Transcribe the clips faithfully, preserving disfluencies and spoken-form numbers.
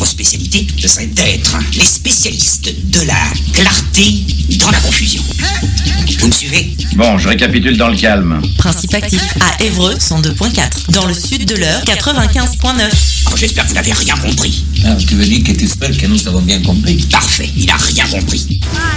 Notre spécialité, c'est d'être les spécialistes de la clarté dans la confusion. Vous me suivez? Bon, je récapitule dans le calme. Principe actif à Évreux cent deux point quatre. Dans le sud de l'Eure quatre-vingt-quinze point neuf. Oh, j'espère que vous n'avez rien compris. Ah, tu veux dire que tu espères que nous avons bien compris? Parfait, il n'a rien compris.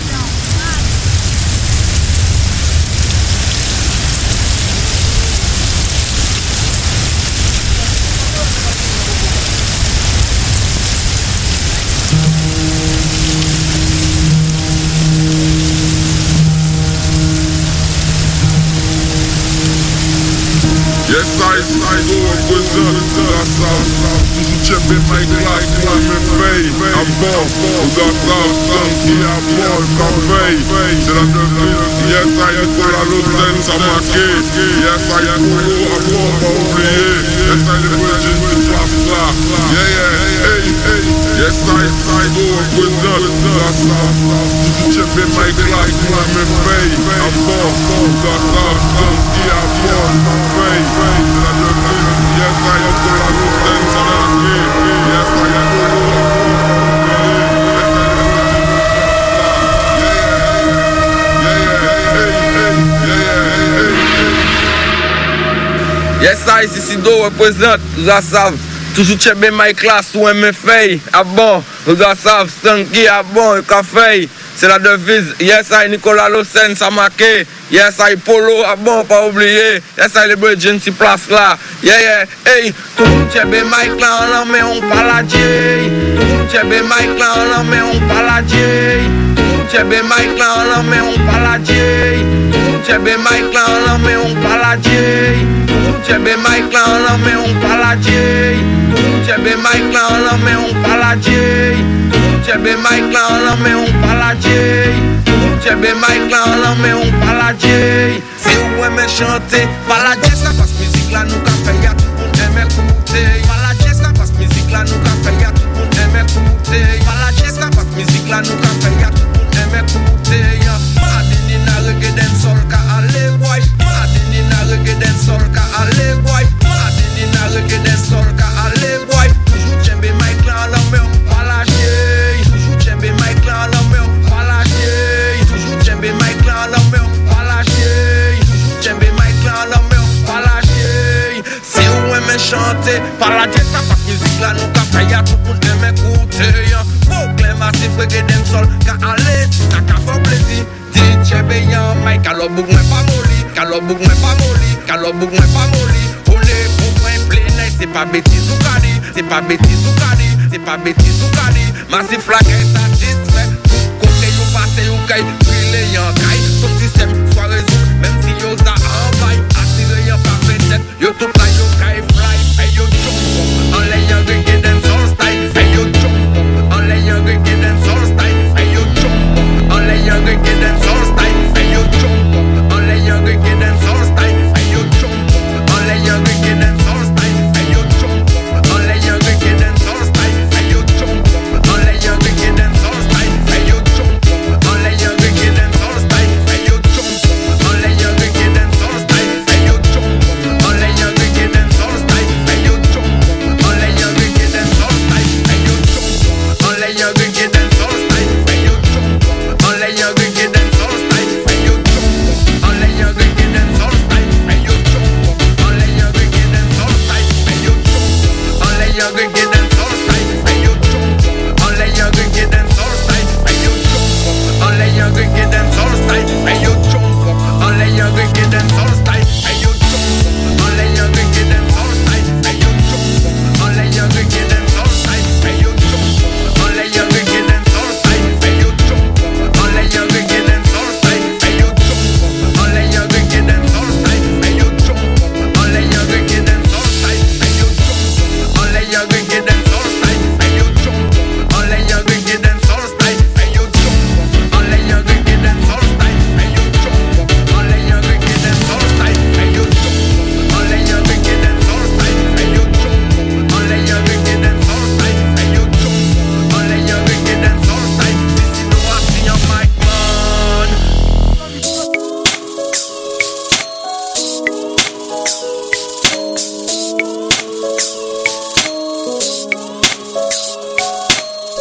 Yes, I, I go up with the toujours checker my glass, moi me paye. À bord, on doit savoir qui à bord, ça paye. C'est la devise. Yes, I, Nicolas Lausanne, ça marqué. Yes, I, Polo, à bord, pas oublié. Yes, I, le Virgin, tu passes là. Yeah, yeah, hey, hey. Yes, I, I go up with the toujours checker my glass, moi me paye. À bord, on doit savoir qui à bord, ça paye. C'est la devise. Yes, I, Nicolas Lausanne, ça marqué. Yes, I, Yes, I, Sisido représente, nous a savent, toujours check my class ou M F A, à bon, nous a savent, Stanky, à bon, café, c'est la devise, yes, I, Nicolas Lausanne, ça marqué, yes, I, Polo, à bon, pas oublier, yes, I, les Virgin, si place là, yeah, yeah, hey, toujours check my class, on en met, on paladie, toujours check my class, on en met, on paladie, toujours check my class, on en met, on paladie, toujours check my class, on en met, on paladie. Chebe Mike là on en met on paladie. Chebe Mike là on en met on paladie. Chebe Mike là on en met on paladie. Chebe Mike là on en met on paladie. Si vous aimez chanter, paladie ça passe musique là nous qu'a fait y'a tout pour aimer écouter. Paladie ça passe musique là nous qu'a fait y'a tout pour aimer écouter. Paladie ça passe musique là nous qu'a fait y'a tout pour aimer écouter. Madini na reggae dancehall ka aller boy. Madini na reggae dancehall ka aller boy. Madini na reggae dancehall ka aller boy. Toujours chembe Mike là on met on paladie. Toujours chembe Mike là on met on paladie. Toujours chembe Mike là on met on paladie. Toujours chembe Mike là on met on paladie. Si vous aimez chanter, paladie ça passe musique là nous qu'a fait y'a tout pour aimer écouter. Proclaim massif reggae dancehall ka aller, ka ka faire plaisir. Chebe yan Mike, alors bouk mwen pa moli, alors bouk mwen pa moli, alors bouk mwen pa moli. Olé pour mwen plein, c'est pas bêtise ou kadi, c'est pas bêtise ou kadi, c'est pas bêtise ou kadi. Massif la kay satisfait, côté you passe you kay, brille yan kay. Son système soit résout, même si yo sa envaille, attire yan par vingt-sept, yo tout la yo kay fly. Hey yo jump, en l'ayan reggae dancehall style. Hey yo jump, en l'ayan reggae dancehall style. Hey yo jump, en l'ayan reggae dancehall style. Hey yo jump, en l'ayan reggae dancehall style. Hey yo jump, en l'ayan reggae dancehall style. Hey yo jump, en l'ayan reggae dancehall style. Hey yo jump, en l'ayan reggae dancehall style. Hey yo jump, en l'ayan reggae dancehall style. Hey yo jump, en l'ayan reggae dancehall style. Hey yo jump, en l'ayan reggae dancehall style.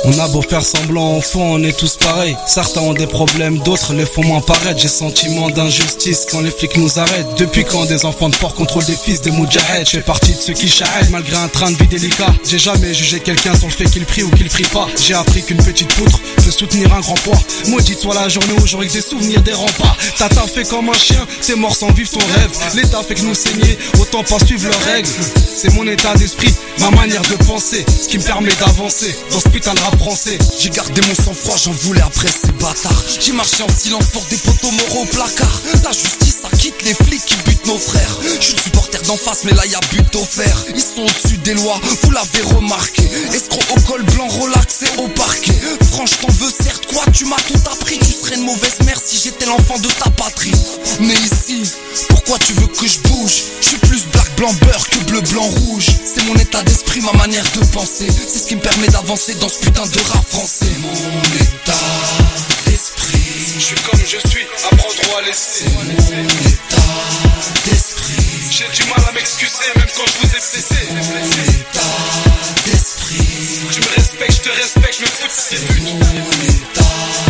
On a beau faire semblant, au fond on est tous pareils. Certains ont des problèmes, d'autres les font moins paraître. J'ai sentiment d'injustice quand les flics nous arrêtent. Depuis quand des enfants de porc contrôlent des fils des moudjaheds? Je fais partie de ceux qui charrêtent malgré un train de vie délicat. J'ai jamais jugé quelqu'un sur le fait qu'il prie ou qu'il prie pas. J'ai appris qu'une petite poutre peut soutenir un grand poids. Maudite soit la journée où j'aurai que des souvenirs des remparts. T'as taffé comme un chien, t'es mort sans vivre ton rêve. L'état fait que nous saigner, autant pas suivre leurs règles. C'est mon état d'esprit, ma manière de penser, ce qui me permet d'avancer dans ce putain de rap français. J'ai gardé mon sang-froid, j'en voulais après ces bâtards. J'ai marché en silence pour des poteaux moraux au placard. La justice, ça quitte les flics qui butent nos frères. Je suis supporter d'en face, mais là y'a but offert. Ils sont au-dessus des lois, vous l'avez remarqué. Escroc au col blanc, relaxé au parquet. Franche, t'en veux certes, quoi, tu m'as tout appris. Tu serais une mauvaise mère si j'étais l'enfant de ta patrie. Mais ici, pourquoi tu veux que je bouge? Je suis plus black, blanc, beurre que bleu, blanc, rouge. C'est mon état d'esprit, ma manière de penser. C'est ce qui me permet d'avancer dans ce putain de rap français. Mon état d'esprit. Je suis comme je suis, apprendre à laisser. Mon état d'esprit. J'ai du mal à m'excuser, même quand je vous ai blessé. Mon état d'esprit. Tu me respectes, je te respecte, je me fous de ces buts. Mon état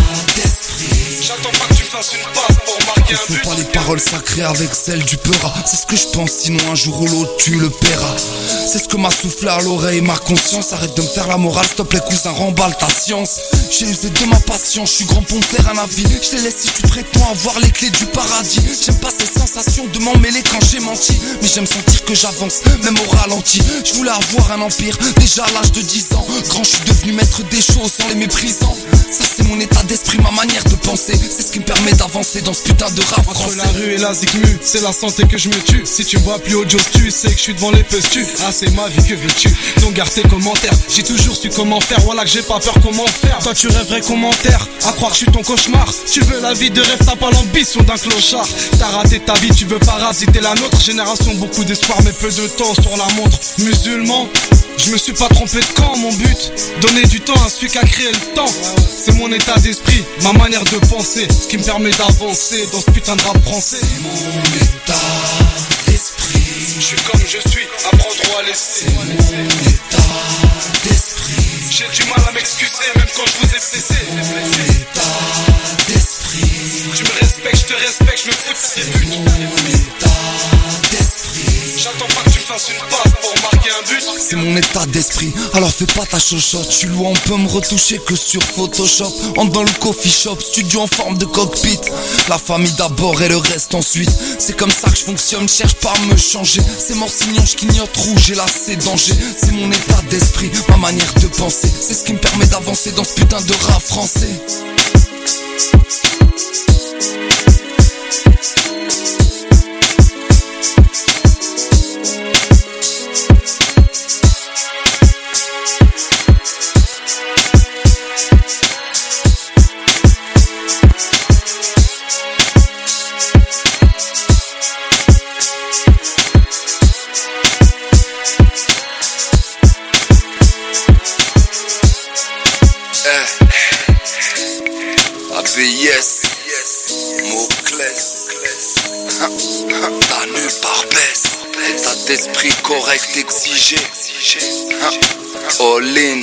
d'esprit. J'attends pas que tu me fasses une passe pour marquer un but. Confonds pas les paroles sacrées avec celles du peura. C'est ce que je pense, sinon un jour ou l'autre tu le paieras. C'est ce que m'a soufflé à l'oreille ma conscience. Arrête de me faire la morale, stop les cousins, remballe ta science. J'ai usé de ma patience, je suis grand pour me faire un avis. Je te laisse si tu prétends avoir les clés du paradis. J'aime pas ces sensations de m'en mêler quand j'ai menti. Mais j'aime sentir que j'avance, même au ralenti. Je voulais avoir un empire, déjà à l'âge de dix ans. Grand, je suis devenu maître des choses sans les méprisant. Ça c'est mon état d'esprit, ma manière de penser. C'est ce qui me permet d'avancer dans ce putain de rap français. Entre la rue et la zikmu, c'est la santé que je me tue. Si tu vois plus haut Joe, tu sais que je suis devant les pestus. Ah c'est ma vie, que veux-tu? Donc garde tes commentaires. J'ai toujours su comment faire, voilà que j'ai pas peur comment faire. Toi tu rêverais commentaire, à croire que je suis ton cauchemar. Tu veux la vie de rêve, t'as pas l'ambition d'un clochard. T'as raté ta vie, tu veux parasiter la nôtre. Génération, beaucoup d'espoir mais peu de temps sur la montre. Musulman, je me suis pas trompé de camp, mon but donner du temps à celui qui a créé le temps. C'est mon état d'esprit, ma manière de penser, ce qui me permet d'avancer dans ce putain de rap français. C'est mon état d'esprit. Je suis comme je suis, apprendre à laisser. C'est mon état d'esprit. J'ai du mal à m'excuser, même quand je vous ai blessé. Mon état d'esprit. Tu me respectes, je te respecte, je me fous de ces buts. Mon état d'esprit. J'attends pas que tu me fasses une passe pour marquer un but. C'est mon état d'esprit, alors fais pas ta chochotte. Je suis loin, on peut me retoucher que sur Photoshop. Entre dans le coffee shop, studio en forme de cockpit. La famille d'abord et le reste ensuite. C'est comme ça que je fonctionne, cherche pas à me changer. C'est mort sinon je clignote rouge et là c'est danger. C'est mon état d'esprit, ma manière de penser. C'est ce qui me permet d'avancer dans ce putain de rap français. Yes, mots-clés, ta nulle part baisse. État d'esprit correct exigé. All in.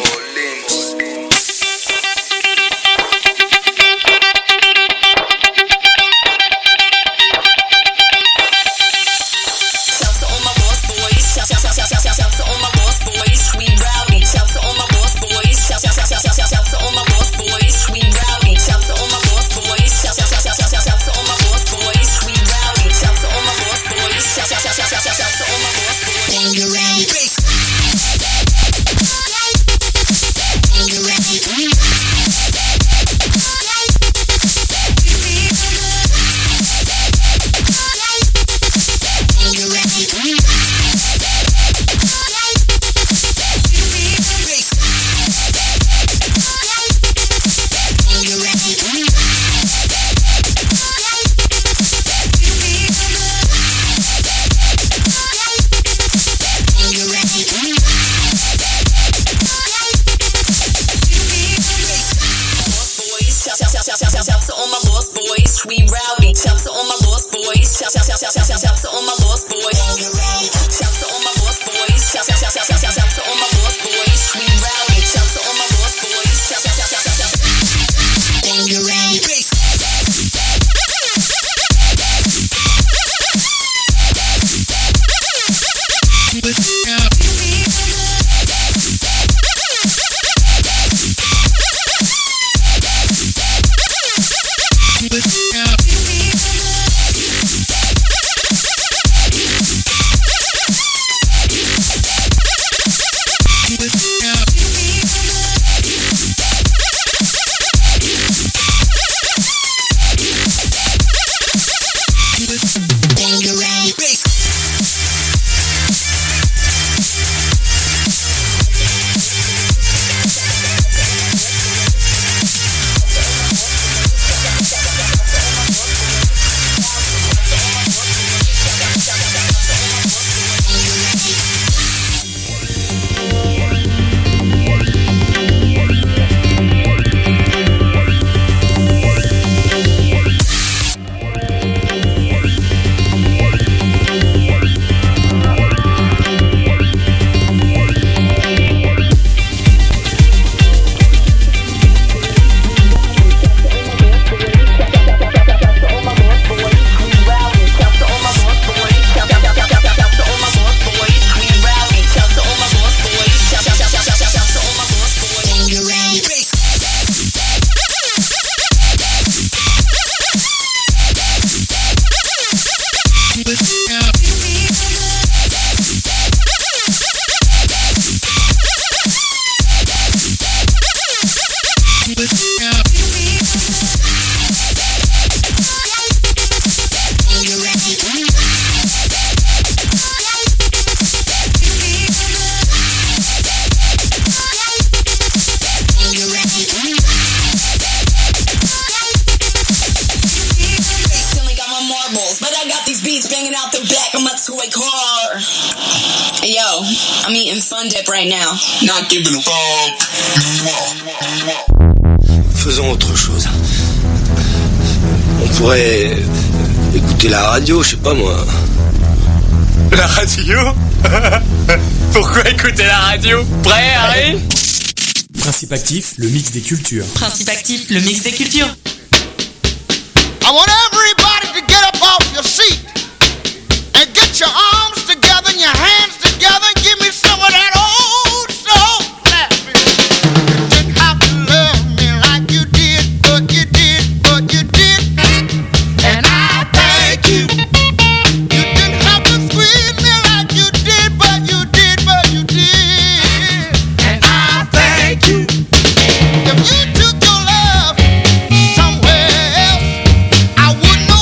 I'm eating Fun Dip right now. Not giving a fuck. Faisons autre chose. On pourrait écouter la radio, je sais pas moi. La radio? Pourquoi écouter la radio? Prêt, Harry? Principe actif, le mix des cultures. Principe actif, le mix des cultures. I want everybody to get up off your seat and get your arms together and your hands together and give me some of that old soul clapping. You didn't have to love me like you did, but you did, but you did. And I thank you. You didn't have to squeeze me like you did, but you did, but you did. And I thank you. If you took your love somewhere else, I wouldn't know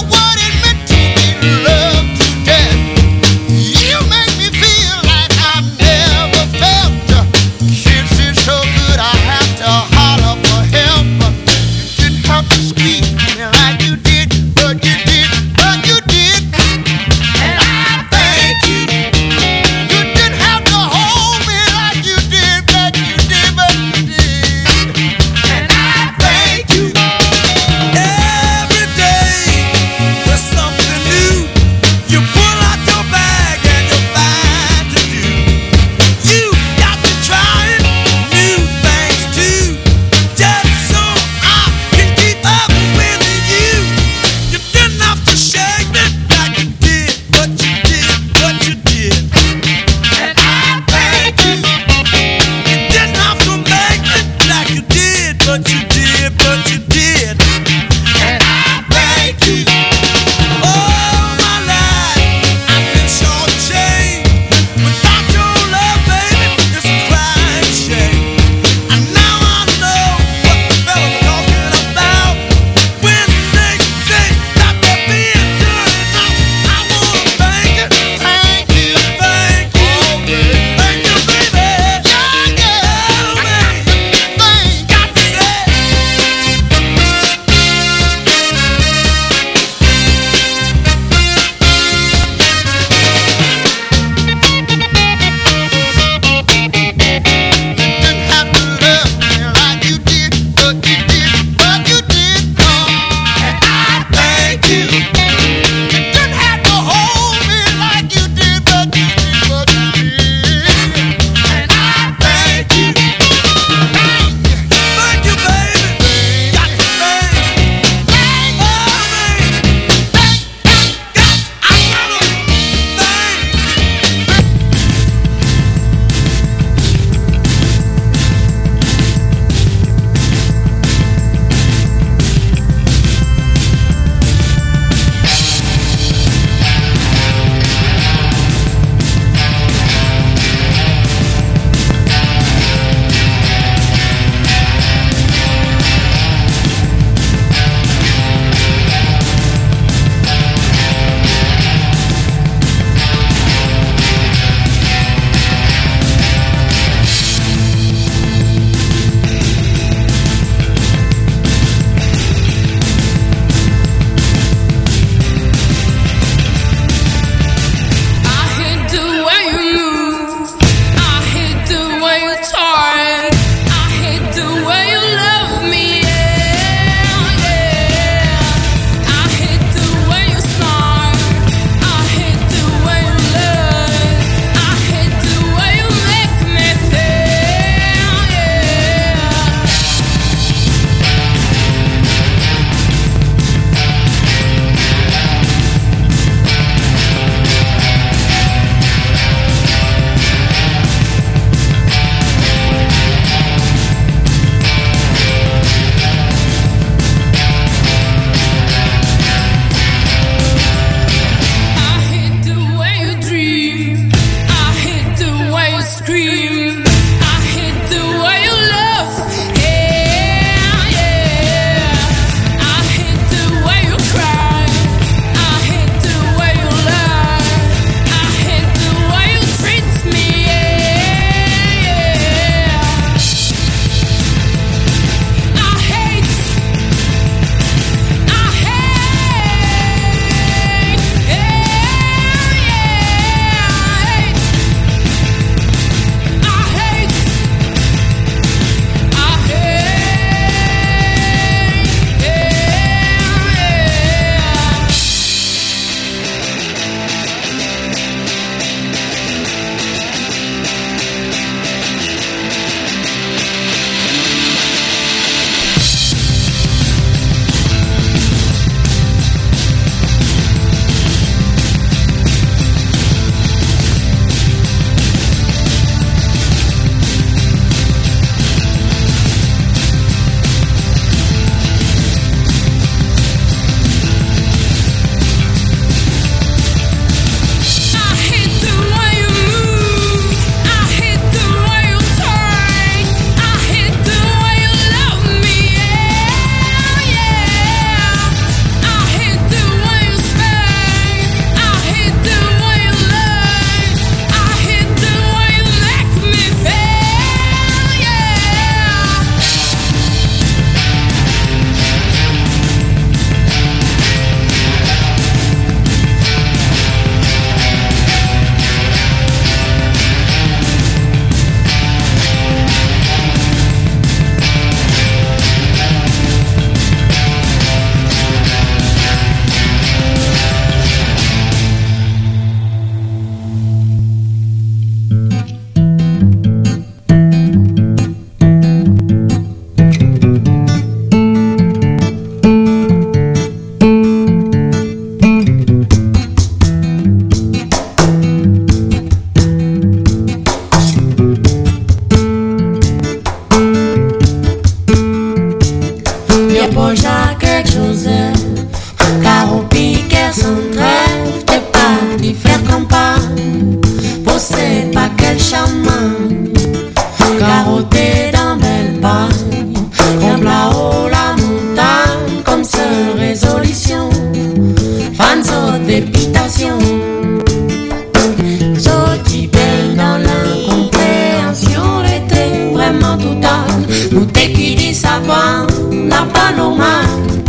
nous t'es qui dit ça va, n'a pas normal.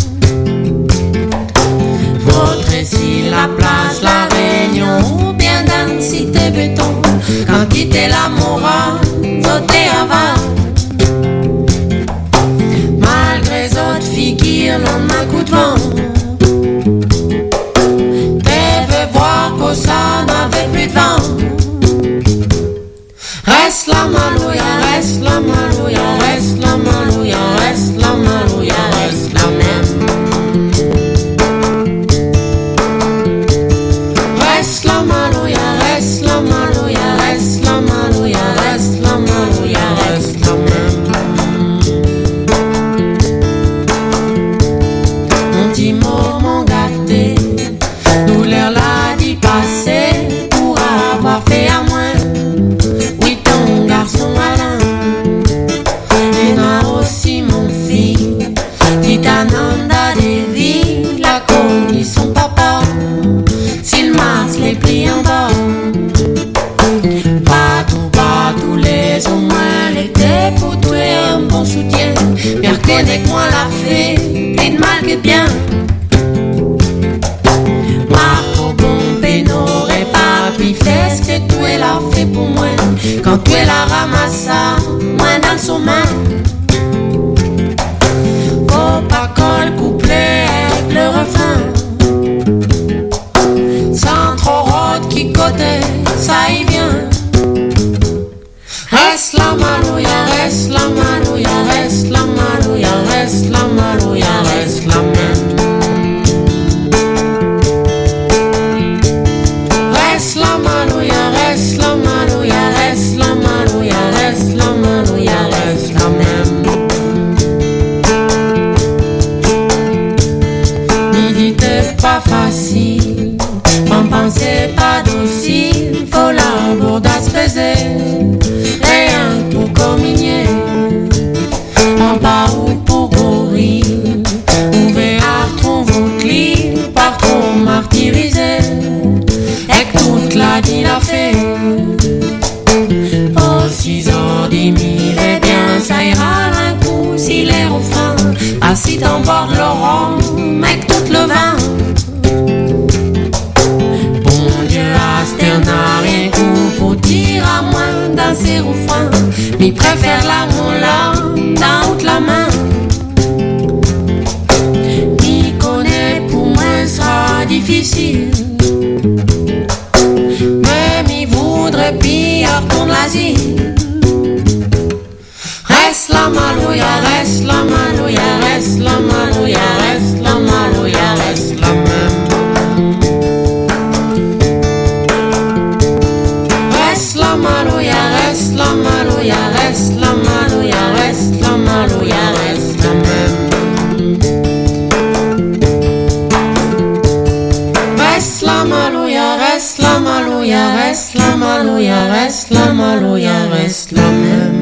Votre ici la place, la Réunion, ou bien dans la cité béton, quand quitter la morale, sauter avant. Malgré autres figures, l'on a coup de vent. T'es voir que ça n'avait plus de vent. Reste la malouya, reste la malouya, reste la malouya, reste la malouya, reste la même. Reste la malouya, reste la malouya, reste la malouya, reste la malouya, reste la même. Mon petit moment gâté, nous l'air là d'y passer pour avoir fait à moins. Oui, ton garçon malin, et n'a aussi mon fils, dit Ananda Devi, la connu son papa. S'il masse les plis en bas, pas tout, pas tous les au moins l'été pour tuer un bon soutien. Bien reconnais-moi la fée, plus de mal que de bien. Marco Bombé n'aurait pas pu faire ce que tu es là fait pour moi. Quand tu es la ramassa, moi dans son main. Faut pas qu'on le couplet avec le refrain. Sans trop rôde qui côté, ça y vient. Reste la malouya, reste la malouya, reste la malouya, reste la malouya, reste la même. Reste la malouya, reste la malouya, reste la malouya, reste la malouya, reste la même. Midi t'es pas facile, m'en pensez pas docile, faut la bourdasse peser, rien pour communier, en bas ou pour gorille, ouvert à trouver votre lit, pas trop martyrisé, et que toute la dit la fait. Aux six heures dix mille, eh bien ça ira un coup, si les refrains, pas si t'emportes Laurent, mec tout le vin. Bon Dieu, Astère n'a rien coup pour dire à moins dans ses refrains, mais préfère la moula dans toute la main. M'y connaît pour moi sera difficile, mais m'y voudrait pire retourne l'asile. Reste la malouya, reste la malouya, reste la malouya, reste la malouya, reste la même. Reste la malouya, reste la malouya, reste la malouya, reste la malouya, reste la même. Reste la malouya, reste la malouya, reste la malouya, reste la malouya, reste la même.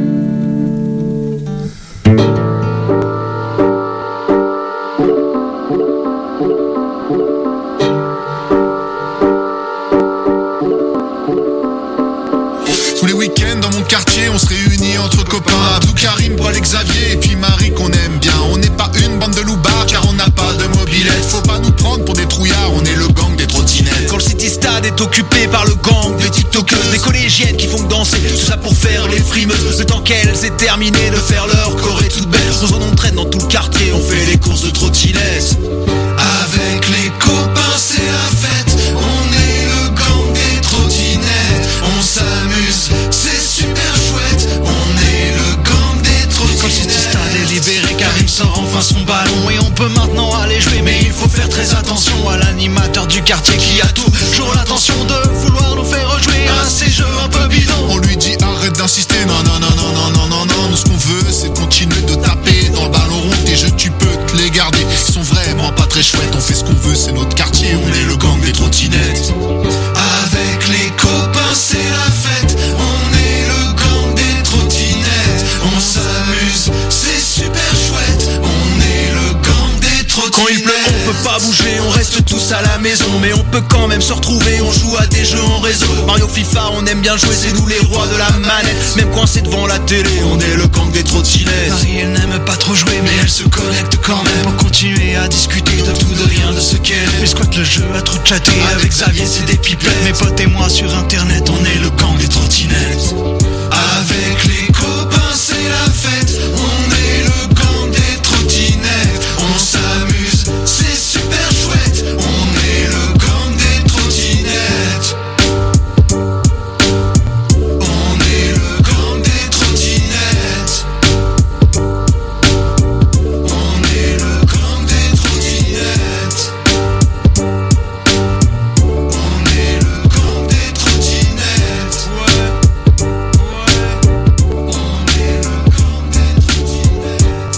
On se réunit entre copains, Abdou, Karim, Brel et Xavier, et puis Marie qu'on aime bien. On n'est pas une bande de loupards car on n'a pas de mobilette. Faut pas nous prendre pour des trouillards, on est le gang des trottinettes. Quand le City Stade est occupé par le gang des tiktokeuses, des collégiennes qui font danser, tout ça pour faire les frimeuses. Le temps qu'elles aient terminé de faire leur choré toute belle, on s'en entraîne dans tout le quartier, on fait les courses de trottinettes. Avec les copains c'est la fête, on est le gang des trottinettes. On s'amuse, c'est super chouette, on est le gang des trottinettes. Quand le City Stade est libéré, Karim sort enfin son ballon, et on peut maintenant aller jouer, mais il faut faire très attention à l'animateur du quartier qui a toujours l'intention de vouloir nous faire rejouer à ces jeux un peu bidons. On lui dit arrête d'insister, non non non non non non non non. Nous ce qu'on veut c'est continuer de taper dans le ballon rond. Tes jeux tu peux te les garder, ils sont vraiment pas très chouettes. On fait ce qu'on veut, c'est notre quartier, on est le gang des trottinettes. Avec les copains c'est la fête, on est le gang des trottinettes. On s'amuse, c'est super chouette, on est le gang des trottinettes. Quand il pleut on peut pas bouger, on reste tous à la maison, mais on peut quand même se retrouver, on joue à des jeux en réseau. Mario, FIFA, on aime bien jouer, c'est nous les rois de la manette. Même coincé devant la télé, on est le gang des trottinettes. Marie, elle n'aime pas trop jouer, mais elle se connecte quand même pour continuer à discuter de tout, de rien, de ce qu'elle aime. Mais squatte le jeu à trop chatter, avec Xavier c'est des pipettes. Mes potes et moi sur internet, on est le gang des trottinettes. Avec les copains c'est la fête, on est le gang des trottinettes. On s'amuse, c'est super chouette, on est le gang des trottinettes. On est le gang des trottinettes. On est le gang des trottinettes. On est le gang des trottinettes. Ouais, ouais. On est le gang des trottinettes.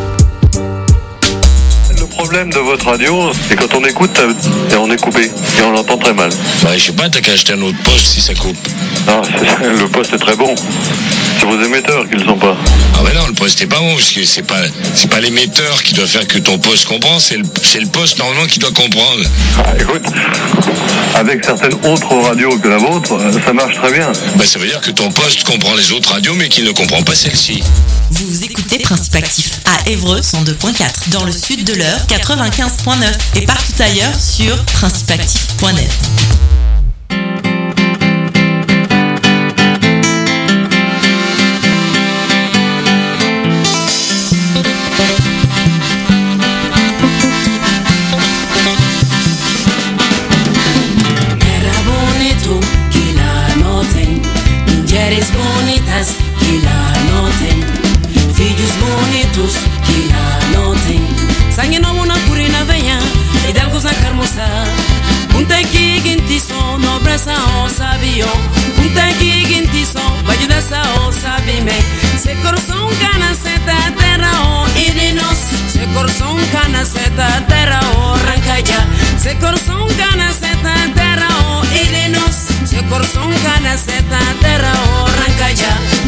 Le problème de votre radio, c'est quand on écoute et on est coupé et on l'entend très mal. Bah, je sais pas, t'as qu'à acheter un autre poste si ça coupe. Non, c'est- le poste est très bon. C'est vos émetteurs qui le sont pas. Ah bah non, le poste est pas bon, parce que c'est pas, c'est pas l'émetteur qui doit faire que ton poste comprend, c'est le, c'est le poste normalement qui doit comprendre. Ah, écoute, avec certaines autres radios que la vôtre, ça marche très bien. Bah ça veut dire que ton poste comprend les autres radios, mais qu'il ne comprend pas celle-ci. Vous écoutez Principe Actif à Évreux cent deux point quatre, dans le sud de l'Eure quatre-vingt-quinze point neuf et partout ailleurs sur principe actif point net. Era bonito que la noten, mujeres bonitas que la noten, filhos bonitos que la noten. Sangue no una purina veia, hidalgos na carmoça. Un tequi guintiso, nobreza o sabio. Un tequi guintiso, vayudeza o sabime. Se corazón cana seta terra o irinos. Se corazón cana seta terra o rancaya. Se corazón cana seta terra o irinos. Se corazón cana seta terra o rancaya.